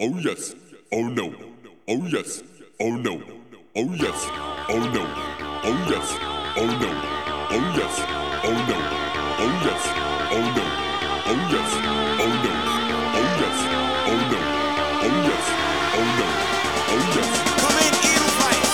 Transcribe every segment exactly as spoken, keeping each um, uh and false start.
Oh yes. Oh no. Oh yes. Oh no. Oh yes. Oh no. Oh yes. Oh no. Oh yes. Oh no. Oh yes. Oh no. Oh yes. Oh no. Oh yes. Oh no. Oh yes. Oh no. Oh yes. Come in, evil fight.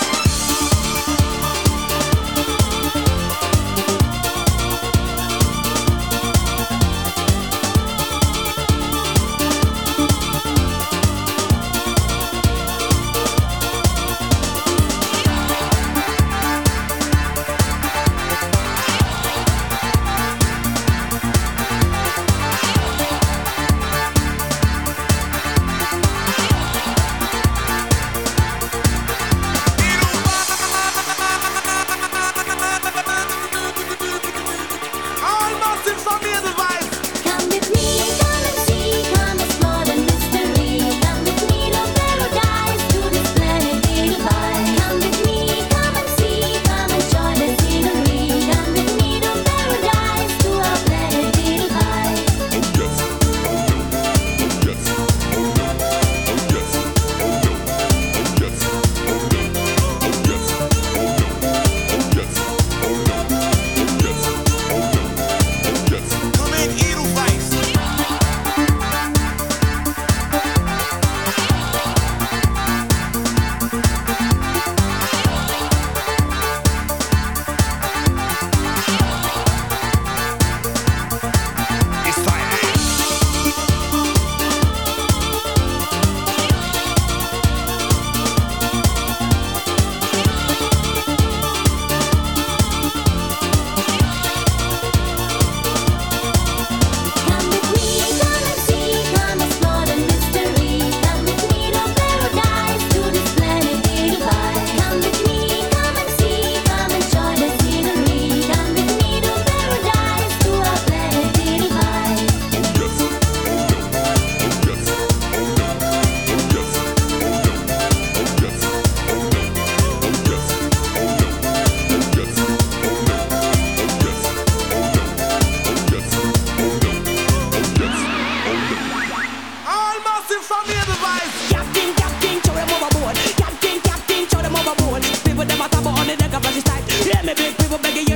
People them a talk about on the deck of the side. Yeah, me big people begging